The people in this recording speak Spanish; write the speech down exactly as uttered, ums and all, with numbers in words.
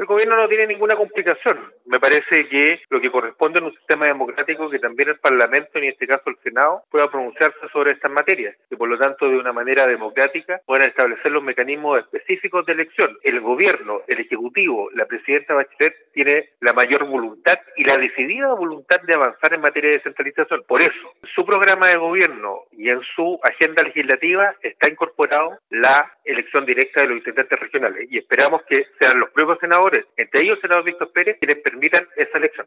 El gobierno no tiene ninguna complicación. Me parece que lo que corresponde en un sistema democrático que también el Parlamento, y en este caso el Senado, pueda pronunciarse sobre estas materias, y por lo tanto de una manera democrática puedan establecer los mecanismos específicos de elección. El gobierno, el Ejecutivo, la presidenta Bachelet tiene la mayor voluntad y la decidida voluntad de avanzar en materia de descentralización. Por eso, en su programa de gobierno y en su agenda legislativa está incorporado la elección directa de los intendentes regionales y esperamos que sean los propios senadores, entre ellos el senador Víctor Pérez, quienes permitan esa elección.